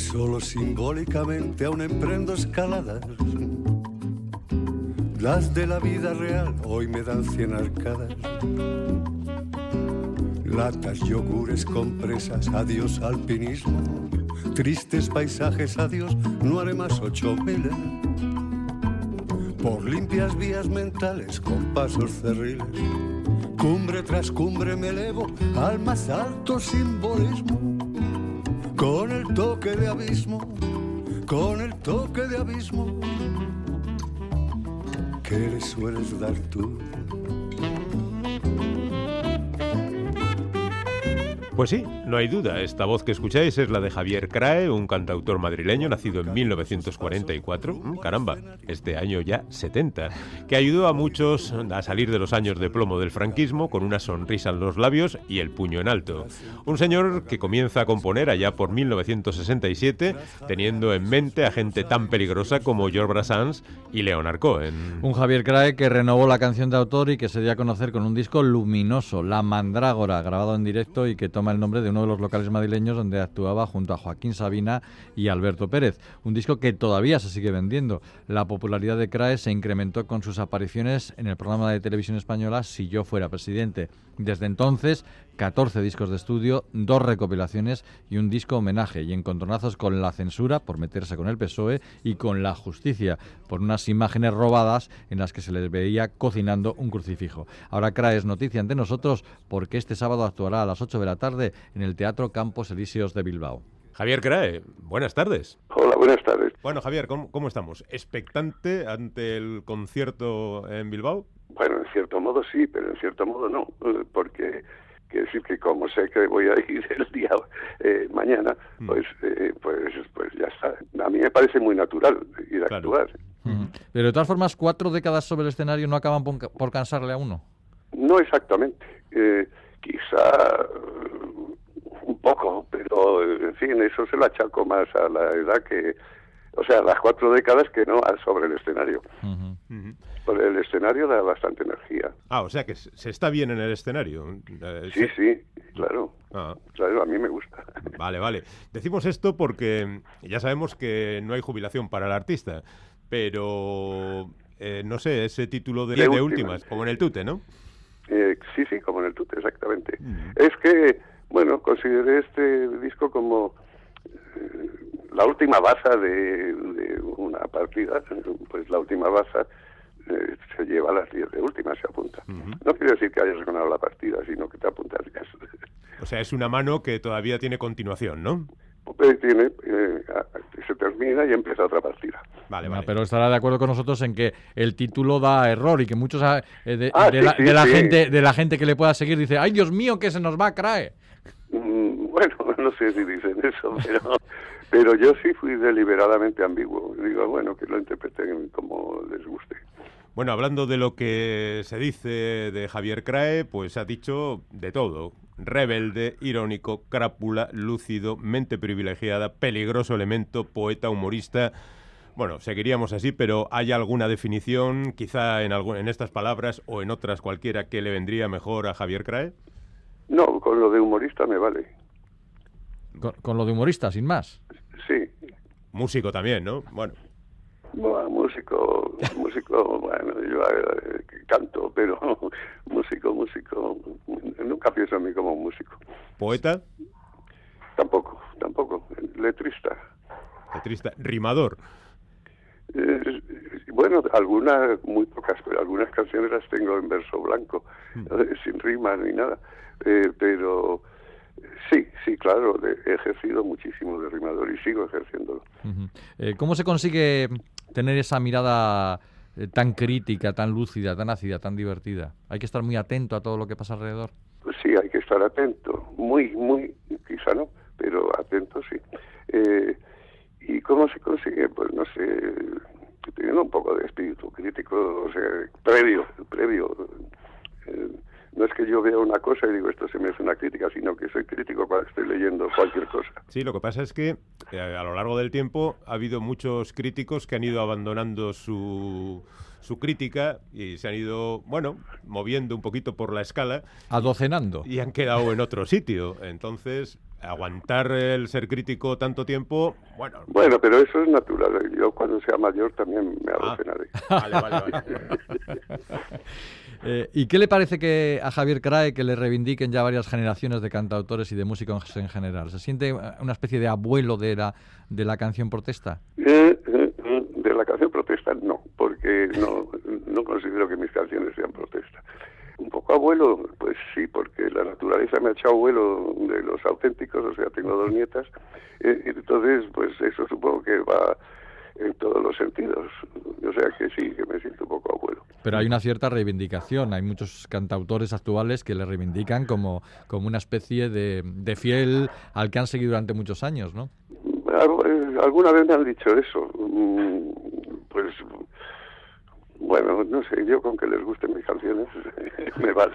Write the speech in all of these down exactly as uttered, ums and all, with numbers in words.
solo simbólicamente aún emprendo escaladas. Las de la vida real hoy me dan cien arcadas. Latas, yogures, compresas, adiós alpinismo. Tristes paisajes, adiós, no haré más ocho mil. Por limpias vías mentales con pasos cerriles. Cumbre tras cumbre me elevo al más alto simbolismo. Con el toque de abismo, con el toque de abismo. ¿Qué le sueles dar tú? Pues sí, no hay duda, esta voz que escucháis es la de Javier Crae, un cantautor madrileño nacido en mil novecientos cuarenta y cuatro, mm, caramba, este año ya setenta, que ayudó a muchos a salir de los años de plomo del franquismo con una sonrisa en los labios y el puño en alto. Un señor que comienza a componer allá por mil novecientos sesenta y siete, teniendo en mente a gente tan peligrosa como George Brassens y Leonard Cohen. Un Javier Crae que renovó la canción de autor y que se dio a conocer con un disco luminoso, La Mandrágora, grabado en directo y que toma el nombre de uno de los locales madrileños donde actuaba junto a Joaquín Sabina y Alberto Pérez. Un disco que todavía se sigue vendiendo. La popularidad de Crae se incrementó con sus apariciones en el programa de televisión española Si yo fuera presidente. Desde entonces, catorce discos de estudio, dos recopilaciones y un disco homenaje, y encontronazos con la censura por meterse con el P S O E y con la justicia por unas imágenes robadas en las que se les veía cocinando un crucifijo. Ahora Crae es noticia ante nosotros porque este sábado actuará a las ocho de la tarde en el Teatro Campos Elíseos de Bilbao. Javier Crae, buenas tardes. Hola, buenas tardes. Bueno, Javier, ¿cómo, cómo estamos? ¿Expectante ante el concierto en Bilbao? Bueno, en cierto modo sí, pero en cierto modo no, porque quiere decir que como sé que voy a ir el día eh, mañana, mm. pues, eh, pues pues ya está. A mí me parece muy natural ir a claro. actuar. Mm. Pero de todas formas, cuatro décadas sobre el escenario no acaban por, por cansarle a uno. No exactamente. Eh, quizá un poco, pero en fin, eso se lo achaco más a la edad que... O sea, las cuatro décadas que no sobre el escenario. Uh-huh. Uh-huh. Porque el escenario da bastante energía. Ah, o sea que se está bien en el escenario. Eh, sí, sí, claro. Ah. Claro, a mí me gusta. Vale, vale. Decimos esto porque ya sabemos que no hay jubilación para el artista, pero eh, no sé, ese título de, de, de últimas, como en el Tute, ¿no? Eh, sí, sí, como en el Tute, exactamente. Uh-huh. Es que, bueno, consideré este disco como... Eh, la última baza de, de una partida, pues la última baza eh, se lleva a las diez de última, se apunta. Uh-huh. No quiere decir que hayas ganado la partida, sino que te apuntas ya. O sea, es una mano que todavía tiene continuación, ¿no? Pues tiene, eh, se termina y empieza otra partida. Vale, vale. No, pero estará de acuerdo con nosotros en que el título da error y que muchos eh, de, ah, de, sí, la, sí, de la sí. gente de la gente que le pueda seguir dice, ¡ay, Dios mío, que se nos va a Crae! Mm, bueno, no sé si dicen eso, pero... Pero yo sí fui deliberadamente ambiguo. Digo, bueno, que lo interpreten como les guste. Bueno, hablando de lo que se dice de Javier Crae, pues ha dicho de todo. Rebelde, irónico, crápula, lúcido, mente privilegiada, peligroso elemento, poeta, humorista. Bueno, seguiríamos así, pero ¿hay alguna definición, quizá en, algún, en estas palabras o en otras cualquiera, que le vendría mejor a Javier Crae? No, con lo de humorista me vale. Con, con lo de humorista, sin más. Sí. Músico también, ¿no? Bueno. Bueno, músico, músico, bueno, yo eh, canto, pero músico, músico, nunca pienso en mí como músico. ¿Poeta? Tampoco, tampoco. Letrista. Letrista. ¿Rimador? Eh, bueno, algunas, muy pocas, pero algunas canciones las tengo en verso blanco, mm. eh, sin rimas ni nada, eh, pero... Sí, sí, claro, he ejercido muchísimo de rimador y sigo ejerciéndolo. Uh-huh. Eh, ¿Cómo se consigue tener esa mirada eh, tan crítica, tan lúcida, tan ácida, tan divertida? ¿Hay que estar muy atento a todo lo que pasa alrededor? Pues sí, hay que estar atento, muy, muy, quizá no, pero atento sí. Eh, ¿Y cómo se consigue? Pues no sé, teniendo un poco de espíritu crítico, o sea, previo, previo, eh, no es que yo vea una cosa y digo esto se me hace una crítica, sino que soy crítico cuando estoy leyendo cualquier cosa. Sí, lo que pasa es que eh, a lo largo del tiempo ha habido muchos críticos que han ido abandonando su, su crítica y se han ido, bueno, moviendo un poquito por la escala. Adocenando. Y han quedado en otro sitio. Entonces, aguantar el ser crítico tanto tiempo, bueno... Bueno, pero eso es natural. Yo cuando sea mayor también me adocenaré. Ah, vale, vale, vale. eh, ¿Y qué le parece que a Javier Crae que le reivindiquen ya varias generaciones de cantautores y de músicos en general? ¿Se siente una especie de abuelo de la, de la canción protesta? Eh, eh, de la canción protesta no, porque no, no considero que mis canciones sean protesta. Un poco abuelo, pues sí, porque la naturaleza me ha echado abuelo de los auténticos, o sea, tengo dos nietas, eh, entonces, pues eso supongo que va en todos los sentidos, o sea que sí, que me siento un poco abuelo. Pero hay una cierta reivindicación, hay muchos cantautores actuales que le reivindican como, como una especie de, de fiel al que han seguido durante muchos años, ¿no? Alguna vez me han dicho eso, pues... Bueno, no sé, yo con que les gusten mis canciones me vale.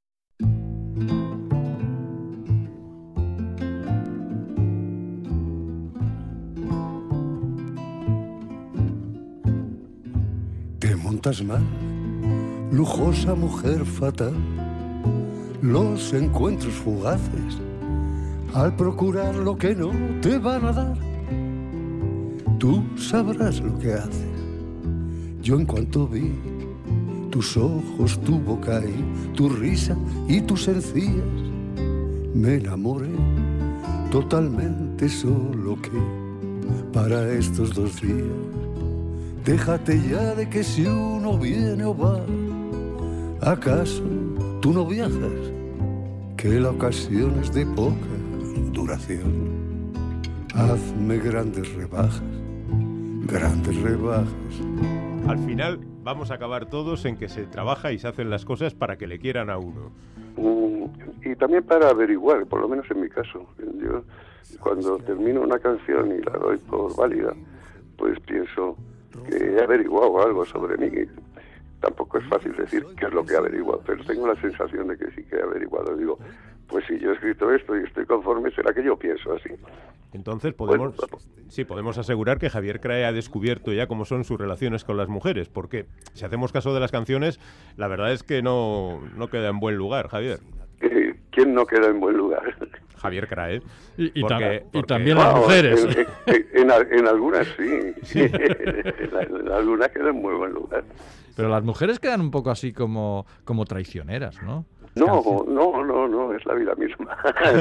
Te montas mal, lujosa mujer fatal, los encuentros fugaces, al procurar lo que no te van a dar, tú sabrás lo que haces. Yo en cuanto vi tus ojos, tu boca y tu risa y tus encías, me enamoré totalmente, solo que para estos dos días. Déjate ya de que si uno viene o va, ¿acaso tú no viajas? Que la ocasión es de poca duración. Hazme grandes rebajas, grandes rebajas. Al final vamos a acabar todos en que se trabaja y se hacen las cosas para que le quieran a uno. Mm, y también para averiguar, por lo menos en mi caso. Yo cuando termino una canción y la doy por válida, pues pienso que he averiguado algo sobre mí. Tampoco es fácil decir qué es lo que he averiguado, pero tengo la sensación de que sí que he averiguado. Digo, pues si yo he escrito esto y estoy conforme, será que yo pienso así. Entonces podemos, Bueno, sí, podemos asegurar que Javier Crae ha descubierto ya cómo son sus relaciones con las mujeres, porque si hacemos caso de las canciones, la verdad es que no, no queda en buen lugar, Javier. Eh, ¿Quién no queda en buen lugar? Javier Crae. Y, y, porque, tam y porque... también las Wow, mujeres. En, en, en, en algunas sí, sí. en, en algunas quedan en muy buen lugar. Pero las mujeres quedan un poco así como, como traicioneras, ¿no? No, no, no, no, es la vida misma.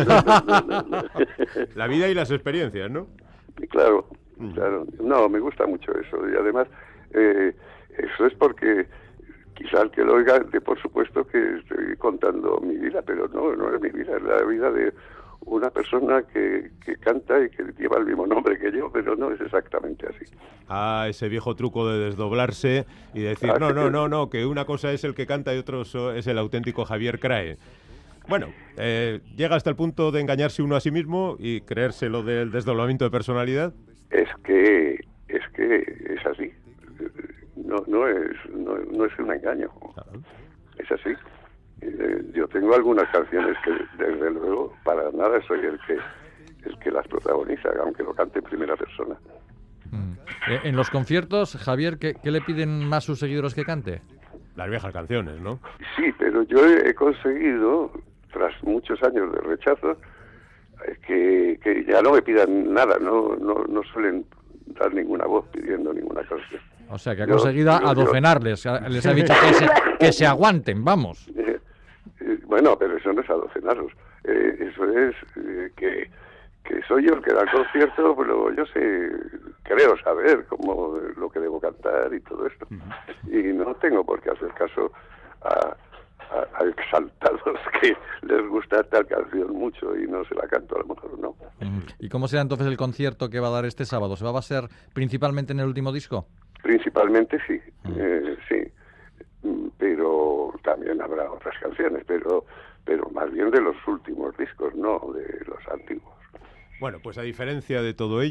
La vida y las experiencias, ¿no? Claro, claro. No, me gusta mucho eso. Y además, eh, eso es porque quizá el que lo oiga, de por supuesto que estoy contando mi vida, pero no, no es mi vida, es la vida de una persona que, que canta y que lleva el mismo nombre que yo, pero no es exactamente así. Ah, ese viejo truco de desdoblarse y decir, no, no, no, no, que una cosa es el que canta y otro es el auténtico Javier Crae. Bueno, eh, llega hasta el punto de engañarse uno a sí mismo y creerse lo del desdoblamiento de personalidad. Es que es que es así. No, no es no, no es un engaño. Claro. Es así. Eh, yo tengo algunas canciones que desde luego para nada soy el que el que las protagoniza, aunque lo cante en primera persona. Mm. Eh, en los conciertos, Javier, ¿qué, ¿qué le piden más sus seguidores que cante? Las viejas canciones, ¿no? Sí, pero yo he conseguido, tras muchos años de rechazo, que, que ya no me pidan nada, no, no, no suelen dar ninguna voz pidiendo ninguna canción. O sea, que ha conseguido yo, yo, adocenarles, yo... les ha dicho que se, que se aguanten, vamos. Eh, eh, bueno, pero eso no es adocenarlos, eh, eso es eh, que, que soy yo el que da el concierto, pero yo sé, creo saber cómo lo que debo cantar y todo esto. Uh-huh. Y no tengo por qué hacer caso a, a, a exaltados que les gusta tal canción mucho y no se la canto, a lo mejor no. Uh-huh. ¿Y cómo será entonces el concierto que va a dar este sábado? ¿Se va a basar principalmente en el último disco? Principalmente sí, uh-huh. eh, sí, pero también habrá otras canciones, pero pero más bien de los últimos discos, no de los antiguos. Bueno, pues a diferencia de todo ello,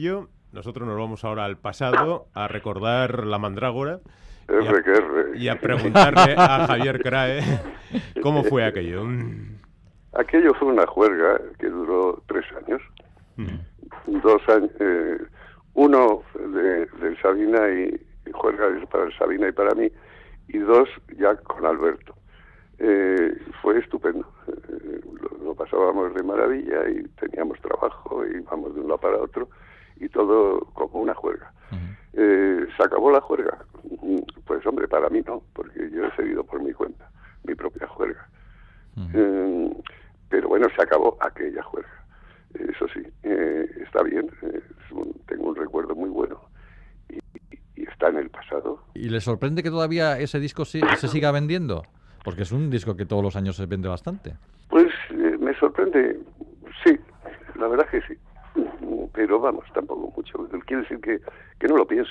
nosotros nos vamos ahora al pasado a recordar la mandrágora R, y, a, que R. y a preguntarle a Javier Crae cómo fue aquello. Aquello fue una juerga que duró tres años. Mm. Dos años, eh, uno de, del Sabina y, y juerga para el Sabina y para mí, y dos ya con Alberto. Eh, fue estupendo. Eh, lo, lo pasábamos de maravilla y teníamos trabajo y íbamos de un lado para otro y todo como una juerga. Uh-huh. Eh, ¿Se acabó la juerga? Pues hombre, para mí no, porque yo he seguido por mi cuenta, mi propia juerga. Uh-huh. Eh, pero bueno, se acabó aquella juerga. Eso sí, eh, está bien, eh, es un, tengo un recuerdo muy bueno y, y está en el pasado. ¿Y le sorprende que todavía ese disco sí, se siga vendiendo? Porque es un disco que todos los años se vende bastante. Pues eh, me sorprende, sí, la verdad que sí. Pero vamos, tampoco mucho. Quiere decir que, que no lo pienso.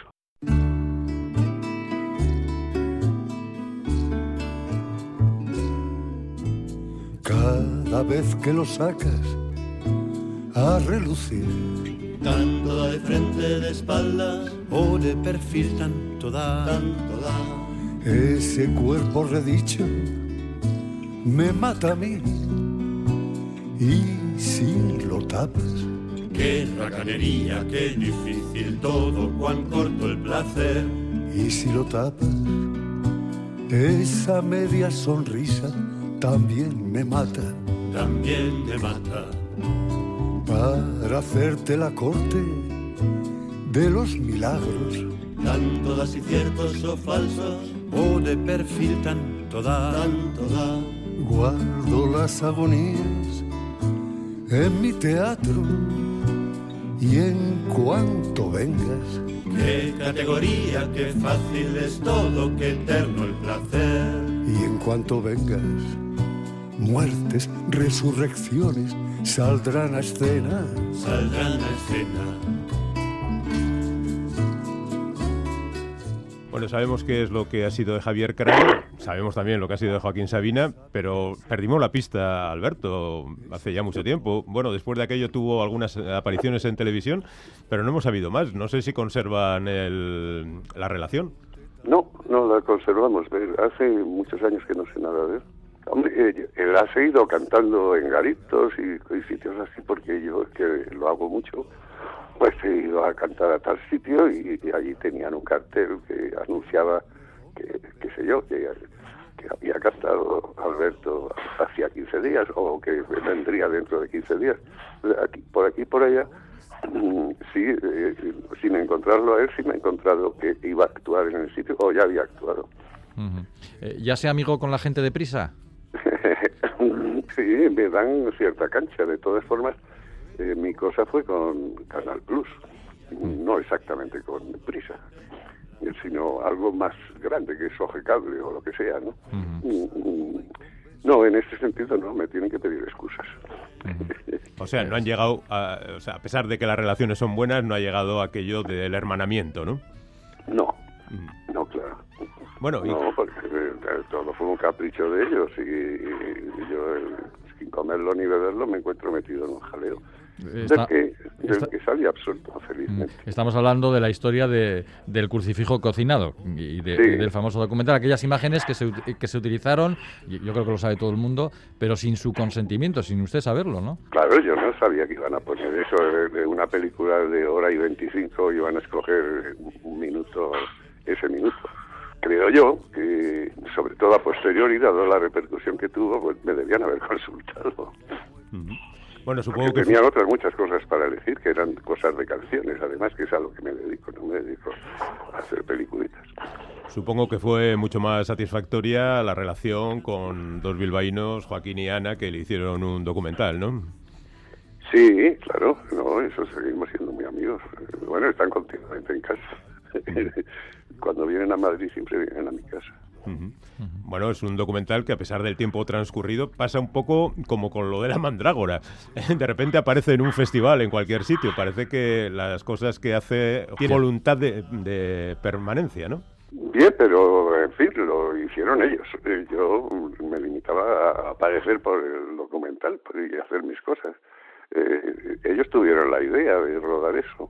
Cada vez que lo sacas a relucir, tanto da de frente, de espaldas o de perfil, tanto da, tanto da. Ese cuerpo redicho me mata a mí, y si lo tapas, qué racanería, qué difícil todo, cuán corto el placer. Y si lo tapas, esa media sonrisa también me mata, también me mata. Para hacerte la corte de los milagros, tanto da si ciertos o falsos, o de perfil, tanto da, tanto da. Guardo las agonías en mi teatro, y en cuanto vengas, qué categoría, qué fácil es todo, qué eterno el placer. Y en cuanto vengas, muertes, resurrecciones saldrán a escena, saldrán a escena. Bueno, sabemos qué es lo que ha sido de Javier Crae, sabemos también lo que ha sido de Joaquín Sabina, pero perdimos la pista, Alberto, hace ya mucho tiempo. Bueno, después de aquello tuvo algunas apariciones en televisión, pero no hemos sabido más. No sé si conservan el, la relación. No, no la conservamos. Hace muchos años que no sé nada de él. Hombre, él, él ha seguido cantando en garitos y, y sitios así, porque yo, que lo hago mucho, pues he ido a cantar a tal sitio y, y allí tenían un cartel que anunciaba que, qué sé yo, que, que había cantado Alberto hacía quince días o que vendría dentro de quince días. Aquí, por aquí y por allá, sí, eh, sin encontrarlo a él, sí me he encontrado que iba a actuar en el sitio o ya había actuado. Uh-huh. Eh, ¿Ya se amigó con la gente de Prisa? Sí, me dan cierta cancha. De todas formas, eh, mi cosa fue con Canal Plus, no exactamente con Prisa, sino algo más grande que es Oje Cable o lo que sea, ¿no? Uh-huh. No, en este sentido no, me tienen que pedir excusas. Uh-huh. O sea, no han llegado, a, o sea, a pesar de que las relaciones son buenas, no ha llegado aquello del hermanamiento, ¿no? No, uh-huh. no, claro. Bueno, y... No, porque eh, todo fue un capricho de ellos y, y yo, eh, sin comerlo ni beberlo, me encuentro metido en un jaleo. Está, del que, del está, que salí absuelto, felizmente. Estamos hablando de la historia de, del crucifijo cocinado y, de, sí. y del famoso documental, aquellas imágenes que se, que se utilizaron, yo creo que lo sabe todo el mundo, pero sin su consentimiento, sin usted saberlo, ¿no? Claro, yo no sabía que iban a poner eso de, de una película de hora y veinticinco, iban a escoger un minuto, ese minuto. Creo yo que, sobre todo a posteriori, dado la repercusión que tuvo, pues me debían haber consultado. Uh-huh. Bueno, supongo Porque que tenían fue... otras muchas cosas para elegir, que eran cosas de canciones, además, que es a lo que me dedico, no me dedico a hacer peliculitas. Supongo que fue mucho más satisfactoria la relación con dos bilbaínos, Joaquín y Ana, que le hicieron un documental, ¿no? Sí, claro, no, eso seguimos siendo muy amigos. Bueno, están continuamente en casa. Uh-huh. Cuando vienen a Madrid siempre vienen a mi casa. Uh-huh. Uh-huh. Bueno, es un documental que a pesar del tiempo transcurrido pasa un poco como con lo de la mandrágora. De repente aparece en un festival, en cualquier sitio. Parece que las cosas que hace tiene voluntad de, de permanencia, ¿no? Bien, pero en fin, lo hicieron ellos. Yo me limitaba a aparecer por el documental y hacer mis cosas. Eh, ellos tuvieron la idea de rodar eso.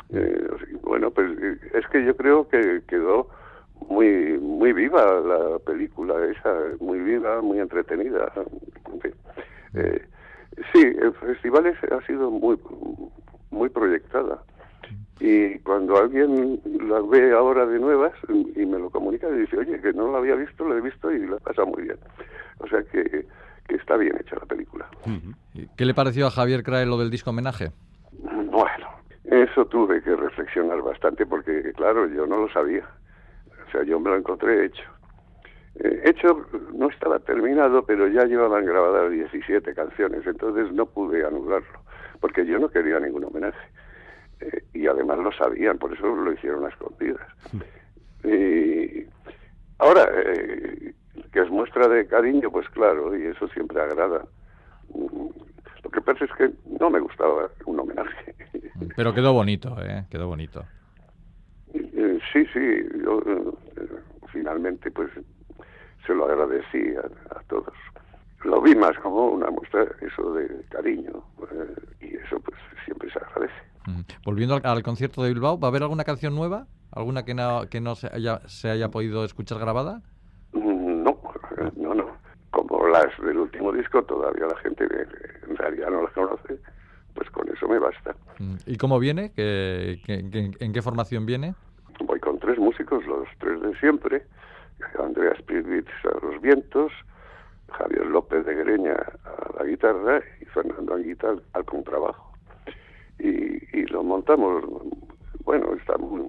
Eh, bueno, pues es que yo creo que quedó muy muy viva la película esa, muy viva, muy entretenida. En fin. Eh, sí, el festival es, ha sido muy muy proyectada. Y cuando alguien la ve ahora de nuevas y me lo comunica, y dice, oye, que no la había visto, la he visto y la pasa muy bien. O sea que, que está bien hecha la película. ¿Qué le pareció a Javier Crae lo del disco homenaje? Bueno, eso tuve que reflexionar bastante porque, claro, yo no lo sabía. O sea, yo me lo encontré hecho. Eh, hecho, no estaba terminado, pero ya llevaban grabadas diecisiete canciones, entonces no pude anularlo, porque yo no quería ningún homenaje. Eh, y además lo sabían, por eso lo hicieron a escondidas. Y ahora, eh, que es muestra de cariño, pues claro, y eso siempre agrada. Lo que pasa es que no me gustaba un homenaje. Pero quedó bonito, ¿eh? Quedó bonito. Eh, sí, sí, yo eh, finalmente pues se lo agradecí a, a todos. Lo vi más como una muestra eso de cariño, eh, y eso pues siempre se agradece. Volviendo al, al concierto de Bilbao, ¿va a haber alguna canción nueva? ¿Alguna que no, que no se, haya, se haya podido escuchar grabada? No, no, no. Como las del último disco, todavía la gente en realidad no las conoce, pues con eso me basta. ¿Y cómo viene? ¿Qué, qué, qué, ¿En qué formación viene? Voy con tres músicos, los tres de siempre. Andreas Pritvitz a los vientos, Javier López de Greña a la guitarra y Fernando Anguita al, al contrabajo. Y, y lo montamos, bueno, está muy,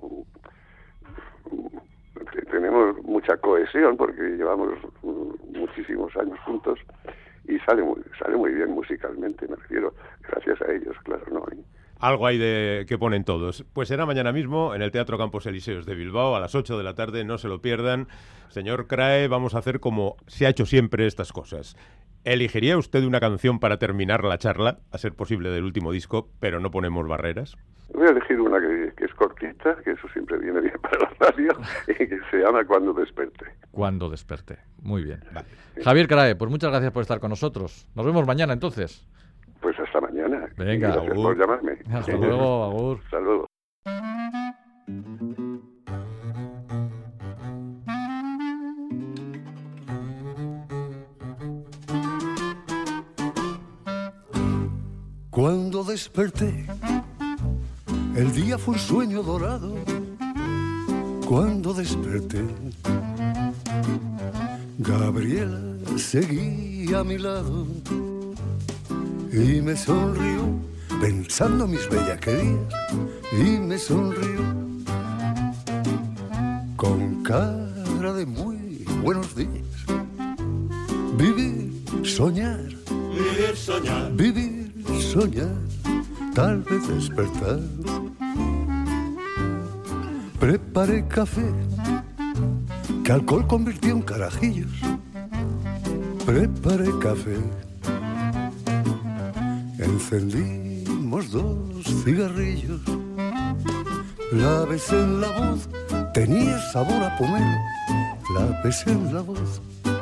tenemos mucha cohesión porque llevamos muchísimos años juntos y sale muy, sale muy bien musicalmente, me refiero, gracias a ellos, claro, ¿no? Y, algo hay de que ponen todos. Pues será mañana mismo en el Teatro Campos Elíseos de Bilbao a las ocho de la tarde, no se lo pierdan. Señor Crae, vamos a hacer como se ha hecho siempre estas cosas. ¿Elegiría usted una canción para terminar la charla, a ser posible del último disco, pero no ponemos barreras? Voy a elegir una que, que es cortita, que eso siempre viene bien para la radio, y que se llama Cuando desperté. Cuando desperté. Muy bien. Vale. Javier Crae, pues muchas gracias por estar con nosotros. Nos vemos mañana entonces. Pues hasta mañana. Venga, gracias agur. por llamarme. Hasta luego, agur. Hasta luego. Cuando desperté, el día fue un sueño dorado. Cuando desperté, Gabriela seguía a mi lado y me sonrió pensando mis bellaquerías y me sonrió con cara de muy buenos días. Vivir, soñar, Vivir, soñar, vivir, soñar, tal vez despertar. Preparé café que alcohol convirtió en carajillos. Preparé café, encendimos dos cigarrillos. La besé en la voz, tenía sabor a pomelo. La besé en la voz.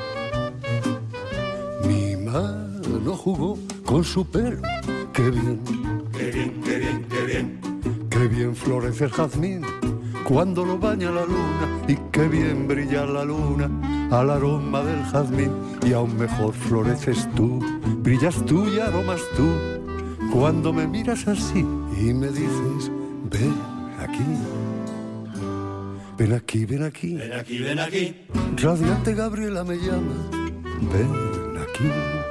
Mi mano jugó con su pelo. Qué bien, qué bien, qué bien, qué bien. qué bien florece el jazmín cuando lo baña la luna, y qué bien brilla la luna al aroma del jazmín. Y aún mejor floreces tú, brillas tú y aromas tú, cuando me miras así y me dices, ven aquí, ven aquí, ven aquí. Ven aquí, ven aquí. Radiante Gabriela me llama, ven aquí.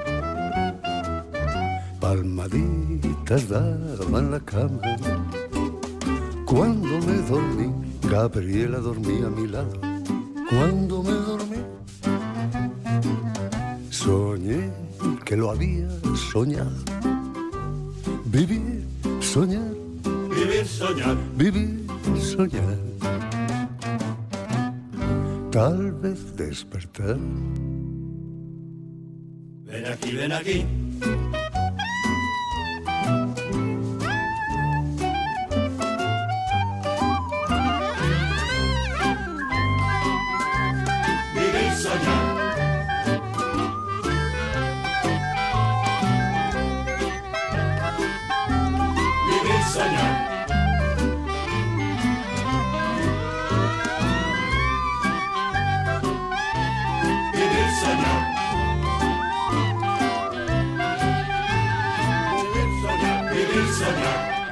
Palmaditas daban la cama. Cuando me dormí, Gabriela dormía a mi lado. Cuando me dormí, soñé que lo había soñado. Vivir, soñar, Vivir, soñar, vivir, soñar. Tal vez despertar. ven aquí, ven aquí. Vivir, soñar. Vivir, soñar. soñar.